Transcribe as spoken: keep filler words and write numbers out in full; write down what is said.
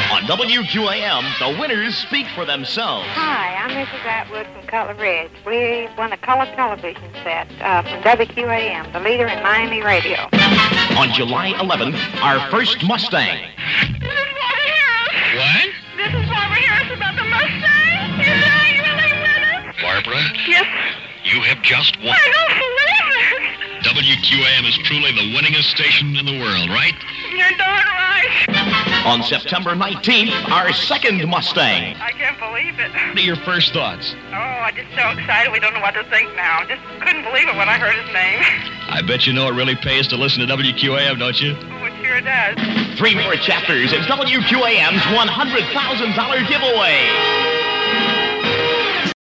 On W Q A M, the winners speak for themselves. Hi, I'm Missus Atwood from Cutler Ridge. We won a color television set uh, from W Q A M, the leader in Miami radio. On July eleventh, our first Mustang. This is Barbara Harris. What? This is Barbara Harris about the Mustang. You know you really win it. Barbara? Yes. You have just won. I don't believe it. W Q A M is truly the winningest station in the world, right? You're darn right. On September nineteenth, our second Mustang. I can't believe it. What are your first thoughts? Oh, I'm just so excited. We don't know what to think now. Just couldn't believe it when I heard his name. I bet you know it really pays to listen to W Q A M, don't you? Oh, it sure does. Three more chapters in W Q A M's one hundred thousand dollars giveaway.